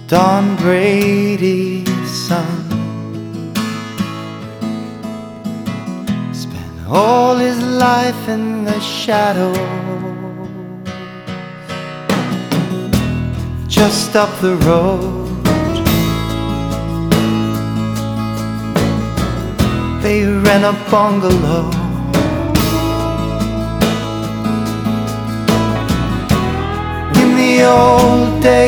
Don Brady's son spent all his life in the shadows. Just up the road, they rent a bungalow. In the old days,